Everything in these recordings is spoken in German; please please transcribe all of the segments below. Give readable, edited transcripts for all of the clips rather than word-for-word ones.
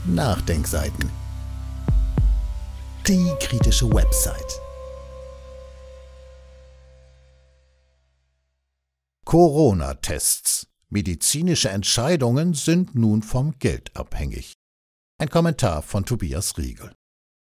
Nachdenkseiten. Die kritische Website. Corona-Tests. Medizinische Entscheidungen sind nun vom Geld abhängig. Ein Kommentar von Tobias Riegel.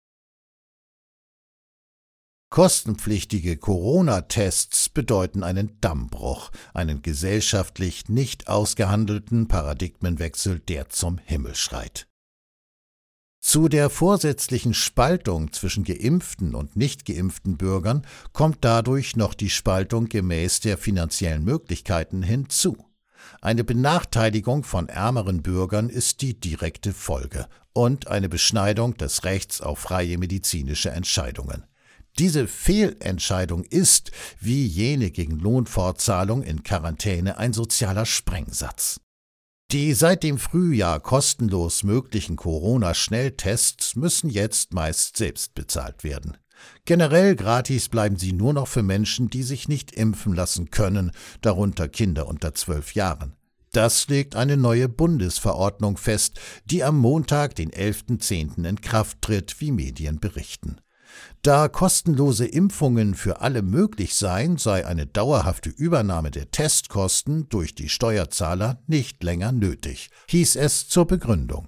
Kostenpflichtige Corona-Tests bedeuten einen Dammbruch, einen gesellschaftlich nicht ausgehandelten Paradigmenwechsel, der zum Himmel schreit. Zu der vorsätzlichen Spaltung zwischen geimpften und nicht geimpften Bürgern kommt dadurch noch die Spaltung gemäß der finanziellen Möglichkeiten hinzu. Eine Benachteiligung von ärmeren Bürgern ist die direkte Folge und eine Beschneidung des Rechts auf freie medizinische Entscheidungen. Diese Fehlentscheidung ist, wie jene gegen Lohnfortzahlung in Quarantäne, ein sozialer Sprengsatz. Die seit dem Frühjahr kostenlos möglichen Corona-Schnelltests müssen jetzt meist selbst bezahlt werden. Generell gratis bleiben sie nur noch für Menschen, die sich nicht impfen lassen können, darunter Kinder unter 12 Jahren. Das legt eine neue Bundesverordnung fest, die am Montag, den 11.10. in Kraft tritt, wie Medien berichten. Da kostenlose Impfungen für alle möglich seien, sei eine dauerhafte Übernahme der Testkosten durch die Steuerzahler nicht länger nötig, hieß es zur Begründung.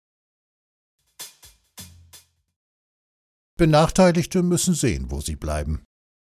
Benachteiligte müssen sehen, wo sie bleiben.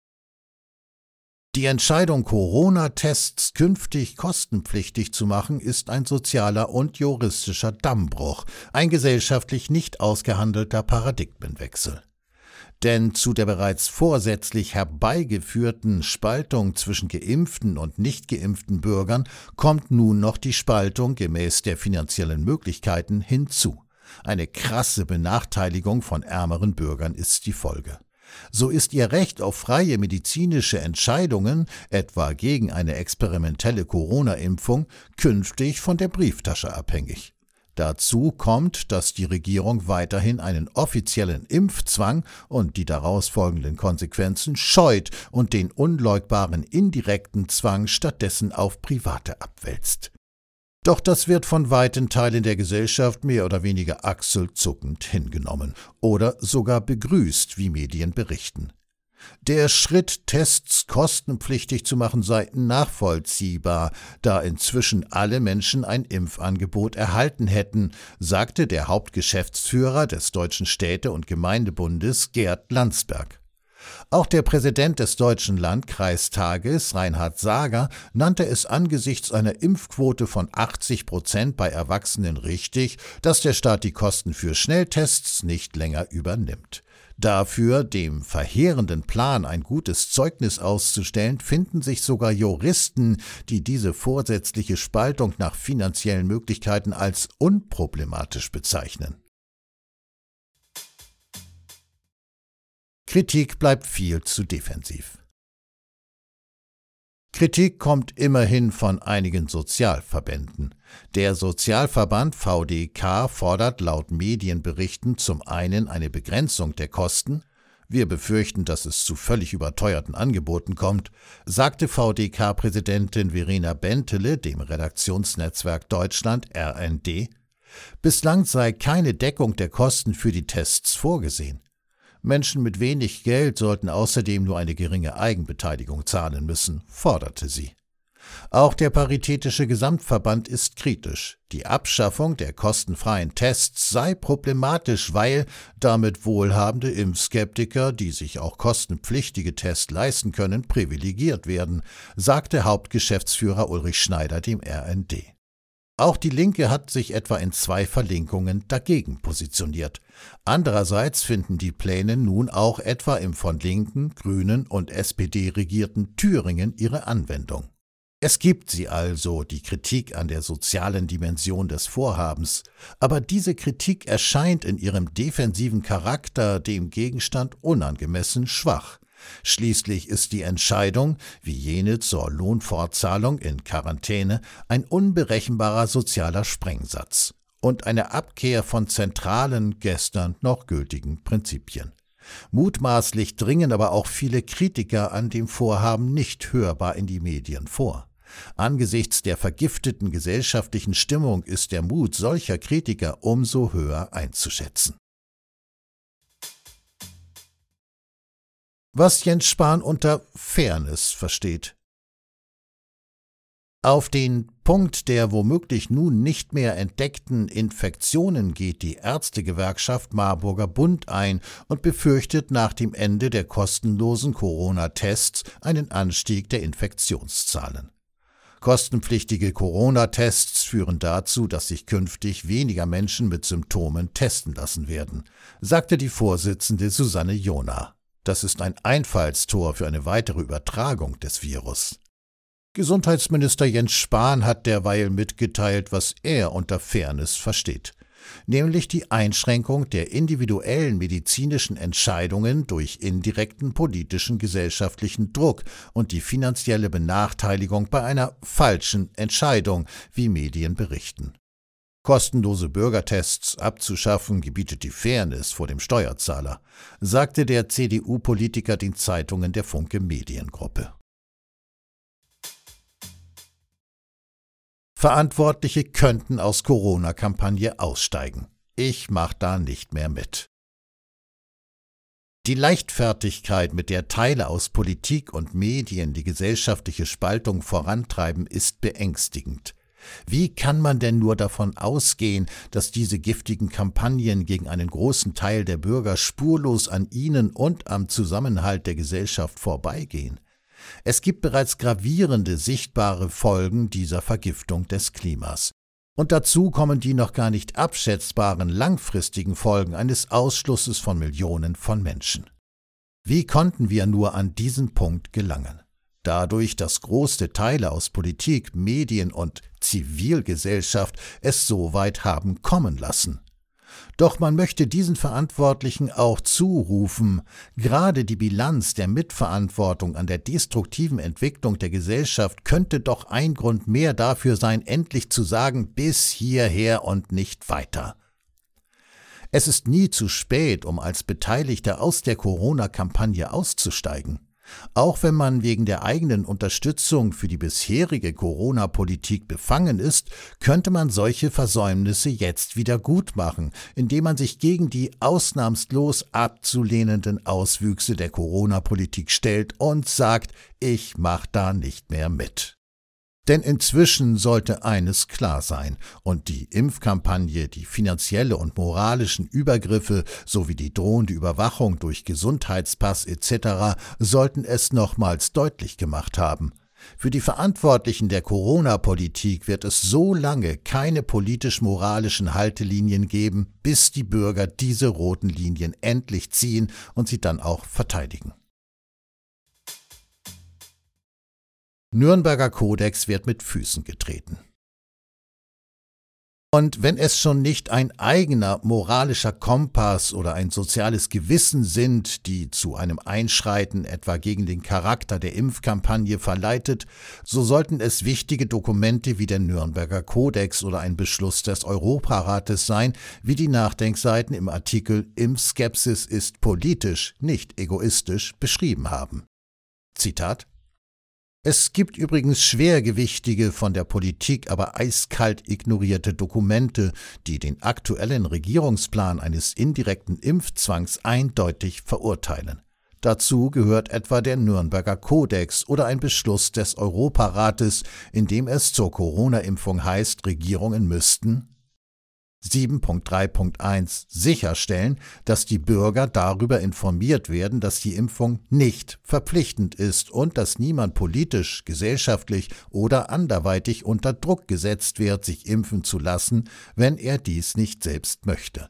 Die Entscheidung, Corona-Tests künftig kostenpflichtig zu machen, ist ein sozialer und juristischer Dammbruch, ein gesellschaftlich nicht ausgehandelter Paradigmenwechsel. Denn zu der bereits vorsätzlich herbeigeführten Spaltung zwischen geimpften und nicht geimpften Bürgern kommt nun noch die Spaltung gemäß der finanziellen Möglichkeiten hinzu. Eine krasse Benachteiligung von ärmeren Bürgern ist die Folge. So ist ihr Recht auf freie medizinische Entscheidungen, etwa gegen eine experimentelle Corona-Impfung, künftig von der Brieftasche abhängig. Dazu kommt, dass die Regierung weiterhin einen offiziellen Impfzwang und die daraus folgenden Konsequenzen scheut und den unleugbaren indirekten Zwang stattdessen auf Private abwälzt. Doch das wird von weiten Teilen der Gesellschaft mehr oder weniger achselzuckend hingenommen oder sogar begrüßt, wie Medien berichten. Der Schritt, Tests kostenpflichtig zu machen, sei nachvollziehbar, da inzwischen alle Menschen ein Impfangebot erhalten hätten, sagte der Hauptgeschäftsführer des Deutschen Städte- und Gemeindebundes Gerd Landsberg. Auch der Präsident des Deutschen Landkreistages, Reinhard Sager, nannte es angesichts einer Impfquote von 80% bei Erwachsenen richtig, dass der Staat die Kosten für Schnelltests nicht länger übernimmt. Dafür, dem verheerenden Plan ein gutes Zeugnis auszustellen, finden sich sogar Juristen, die diese vorsätzliche Spaltung nach finanziellen Möglichkeiten als unproblematisch bezeichnen. Kritik bleibt viel zu defensiv. Kritik kommt immerhin von einigen Sozialverbänden. Der Sozialverband VDK fordert laut Medienberichten zum einen eine Begrenzung der Kosten. Wir befürchten, dass es zu völlig überteuerten Angeboten kommt, sagte VDK-Präsidentin Verena Bentele dem Redaktionsnetzwerk Deutschland RND. Bislang sei keine Deckung der Kosten für die Tests vorgesehen. Menschen mit wenig Geld sollten außerdem nur eine geringe Eigenbeteiligung zahlen müssen, forderte sie. Auch der Paritätische Gesamtverband ist kritisch. Die Abschaffung der kostenfreien Tests sei problematisch, weil damit wohlhabende Impfskeptiker, die sich auch kostenpflichtige Tests leisten können, privilegiert werden, sagte Hauptgeschäftsführer Ulrich Schneider dem RND. Auch die Linke hat sich etwa in 2 Verlinkungen dagegen positioniert. Andererseits finden die Pläne nun auch etwa im von Linken, Grünen und SPD regierten Thüringen ihre Anwendung. Es gibt sie also, die Kritik an der sozialen Dimension des Vorhabens, aber diese Kritik erscheint in ihrem defensiven Charakter dem Gegenstand unangemessen schwach. Schließlich ist die Entscheidung, wie jene zur Lohnfortzahlung in Quarantäne, ein unberechenbarer sozialer Sprengsatz und eine Abkehr von zentralen, gestern noch gültigen Prinzipien. Mutmaßlich dringen aber auch viele Kritiker an dem Vorhaben nicht hörbar in die Medien vor. Angesichts der vergifteten gesellschaftlichen Stimmung ist der Mut solcher Kritiker umso höher einzuschätzen. Was Jens Spahn unter Fairness versteht. Auf den Punkt der womöglich nun nicht mehr entdeckten Infektionen geht die Ärztegewerkschaft Marburger Bund ein und befürchtet nach dem Ende der kostenlosen Corona-Tests einen Anstieg der Infektionszahlen. Kostenpflichtige Corona-Tests führen dazu, dass sich künftig weniger Menschen mit Symptomen testen lassen werden, sagte die Vorsitzende Susanne Jona. Das ist ein Einfallstor für eine weitere Übertragung des Virus. Gesundheitsminister Jens Spahn hat derweil mitgeteilt, was er unter Fairness versteht, nämlich die Einschränkung der individuellen medizinischen Entscheidungen durch indirekten politischen gesellschaftlichen Druck und die finanzielle Benachteiligung bei einer falschen Entscheidung, wie Medien berichten. Kostenlose Bürgertests abzuschaffen, gebietet die Fairness vor dem Steuerzahler, sagte der CDU-Politiker den Zeitungen der Funke Mediengruppe. Verantwortliche könnten aus Corona-Kampagne aussteigen. Ich mache da nicht mehr mit. Die Leichtfertigkeit, mit der Teile aus Politik und Medien die gesellschaftliche Spaltung vorantreiben, ist beängstigend. Wie kann man denn nur davon ausgehen, dass diese giftigen Kampagnen gegen einen großen Teil der Bürger spurlos an ihnen und am Zusammenhalt der Gesellschaft vorbeigehen? Es gibt bereits gravierende, sichtbare Folgen dieser Vergiftung des Klimas. Und dazu kommen die noch gar nicht abschätzbaren langfristigen Folgen eines Ausschlusses von Millionen von Menschen. Wie konnten wir nur an diesen Punkt gelangen? Dadurch, dass große Teile aus Politik, Medien und Zivilgesellschaft es so weit haben kommen lassen. Doch man möchte diesen Verantwortlichen auch zurufen, gerade die Bilanz der Mitverantwortung an der destruktiven Entwicklung der Gesellschaft könnte doch ein Grund mehr dafür sein, endlich zu sagen, bis hierher und nicht weiter. Es ist nie zu spät, um als Beteiligter aus der Corona-Kampagne auszusteigen. Auch wenn man wegen der eigenen Unterstützung für die bisherige Corona-Politik befangen ist, könnte man solche Versäumnisse jetzt wieder gutmachen, indem man sich gegen die ausnahmslos abzulehnenden Auswüchse der Corona-Politik stellt und sagt, ich mach da nicht mehr mit. Denn inzwischen sollte eines klar sein, und die Impfkampagne, die finanzielle und moralischen Übergriffe sowie die drohende Überwachung durch Gesundheitspass etc. sollten es nochmals deutlich gemacht haben. Für die Verantwortlichen der Corona-Politik wird es so lange keine politisch-moralischen Haltelinien geben, bis die Bürger diese roten Linien endlich ziehen und sie dann auch verteidigen. Nürnberger Kodex wird mit Füßen getreten. Und wenn es schon nicht ein eigener moralischer Kompass oder ein soziales Gewissen sind, die zu einem Einschreiten etwa gegen den Charakter der Impfkampagne verleitet, so sollten es wichtige Dokumente wie der Nürnberger Kodex oder ein Beschluss des Europarates sein, wie die Nachdenkseiten im Artikel Impfskepsis ist politisch, nicht egoistisch beschrieben haben. Zitat: Es gibt übrigens schwergewichtige, von der Politik aber eiskalt ignorierte Dokumente, die den aktuellen Regierungsplan eines indirekten Impfzwangs eindeutig verurteilen. Dazu gehört etwa der Nürnberger Kodex oder ein Beschluss des Europarates, in dem es zur Corona-Impfung heißt, Regierungen müssten 7.3.1 sicherstellen, dass die Bürger darüber informiert werden, dass die Impfung nicht verpflichtend ist und dass niemand politisch, gesellschaftlich oder anderweitig unter Druck gesetzt wird, sich impfen zu lassen, wenn er dies nicht selbst möchte.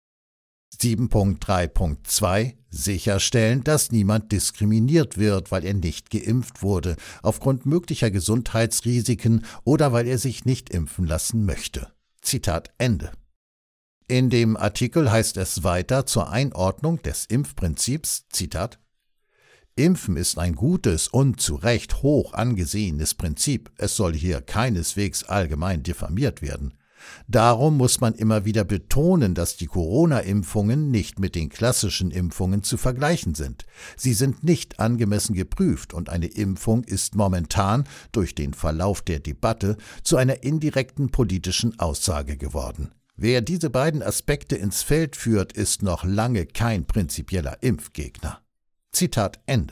7.3.2 sicherstellen, dass niemand diskriminiert wird, weil er nicht geimpft wurde, aufgrund möglicher Gesundheitsrisiken oder weil er sich nicht impfen lassen möchte. Zitat Ende. In dem Artikel heißt es weiter zur Einordnung des Impfprinzips, Zitat: Impfen ist ein gutes und zu Recht hoch angesehenes Prinzip. Es soll hier keineswegs allgemein diffamiert werden. Darum muss man immer wieder betonen, dass die Corona-Impfungen nicht mit den klassischen Impfungen zu vergleichen sind. Sie sind nicht angemessen geprüft und eine Impfung ist momentan durch den Verlauf der Debatte zu einer indirekten politischen Aussage geworden. Wer diese beiden Aspekte ins Feld führt, ist noch lange kein prinzipieller Impfgegner. Zitat Ende.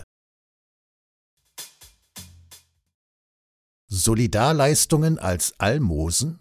Solidarleistungen als Almosen?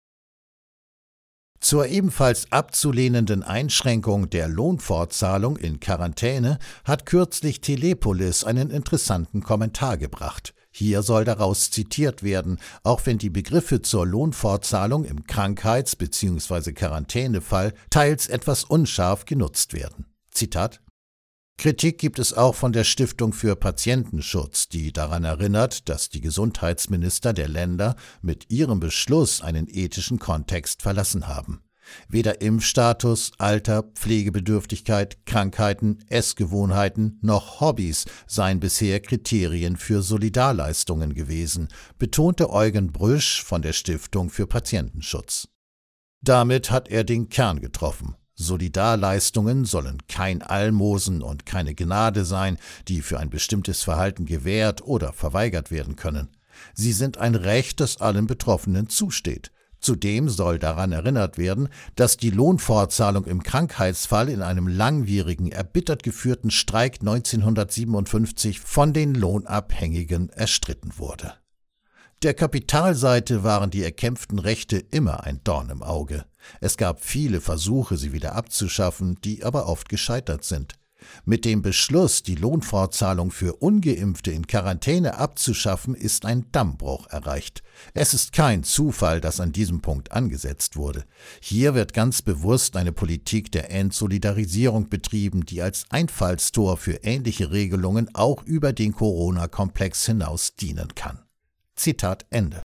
Zur ebenfalls abzulehnenden Einschränkung der Lohnfortzahlung in Quarantäne hat kürzlich Telepolis einen interessanten Kommentar gebracht. Hier soll daraus zitiert werden, auch wenn die Begriffe zur Lohnfortzahlung im Krankheits- bzw. Quarantänefall teils etwas unscharf genutzt werden. Zitat: Kritik gibt es auch von der Stiftung für Patientenschutz, die daran erinnert, dass die Gesundheitsminister der Länder mit ihrem Beschluss einen ethischen Kontext verlassen haben. Weder Impfstatus, Alter, Pflegebedürftigkeit, Krankheiten, Essgewohnheiten noch Hobbys seien bisher Kriterien für Solidarleistungen gewesen, betonte Eugen Brüsch von der Stiftung für Patientenschutz. Damit hat er den Kern getroffen. Solidarleistungen sollen kein Almosen und keine Gnade sein, die für ein bestimmtes Verhalten gewährt oder verweigert werden können. Sie sind ein Recht, das allen Betroffenen zusteht. Zudem soll daran erinnert werden, dass die Lohnfortzahlung im Krankheitsfall in einem langwierigen, erbittert geführten Streik 1957 von den Lohnabhängigen erstritten wurde. Der Kapitalseite waren die erkämpften Rechte immer ein Dorn im Auge. Es gab viele Versuche, sie wieder abzuschaffen, die aber oft gescheitert sind. Mit dem Beschluss, die Lohnfortzahlung für Ungeimpfte in Quarantäne abzuschaffen, ist ein Dammbruch erreicht. Es ist kein Zufall, dass an diesem Punkt angesetzt wurde. Hier wird ganz bewusst eine Politik der Entsolidarisierung betrieben, die als Einfallstor für ähnliche Regelungen auch über den Corona-Komplex hinaus dienen kann. Zitat Ende.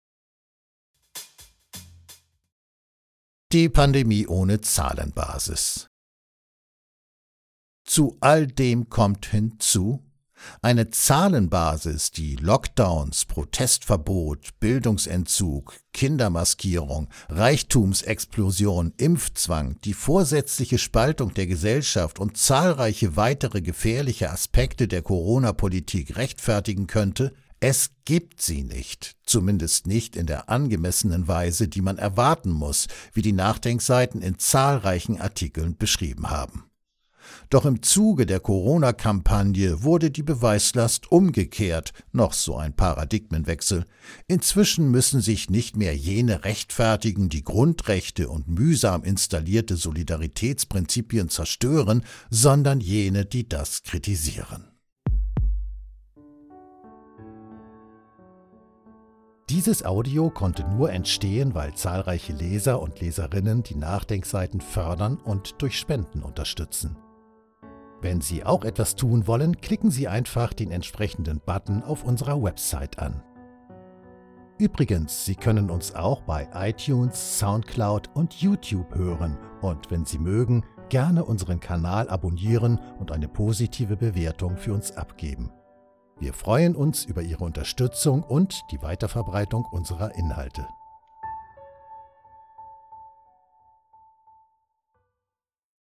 Die Pandemie ohne Zahlenbasis. Zu all dem kommt hinzu eine Zahlenbasis, die Lockdowns, Protestverbot, Bildungsentzug, Kindermaskierung, Reichtumsexplosion, Impfzwang, die vorsätzliche Spaltung der Gesellschaft und zahlreiche weitere gefährliche Aspekte der Corona-Politik rechtfertigen könnte. Es gibt sie nicht, zumindest nicht in der angemessenen Weise, die man erwarten muss, wie die Nachdenkseiten in zahlreichen Artikeln beschrieben haben. Doch im Zuge der Corona-Kampagne wurde die Beweislast umgekehrt, noch so ein Paradigmenwechsel. Inzwischen müssen sich nicht mehr jene rechtfertigen, die Grundrechte und mühsam installierte Solidaritätsprinzipien zerstören, sondern jene, die das kritisieren. Dieses Audio konnte nur entstehen, weil zahlreiche Leser und Leserinnen die Nachdenkseiten fördern und durch Spenden unterstützen. Wenn Sie auch etwas tun wollen, klicken Sie einfach den entsprechenden Button auf unserer Website an. Übrigens, Sie können uns auch bei iTunes, Soundcloud und YouTube hören und wenn Sie mögen, gerne unseren Kanal abonnieren und eine positive Bewertung für uns abgeben. Wir freuen uns über Ihre Unterstützung und die Weiterverbreitung unserer Inhalte.